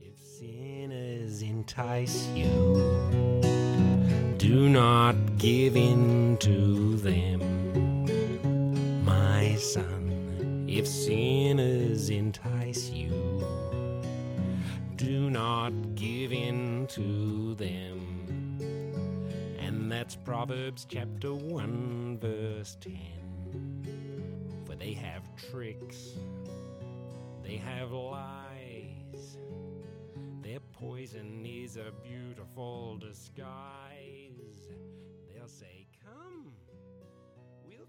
If sinners entice you, do not give in to them, my son. If sinners entice you, do not give in to them. And that's Proverbs chapter 1 verse 10. For they have tricks, they have lies, their poison is a beautiful disguise. They'll say, come.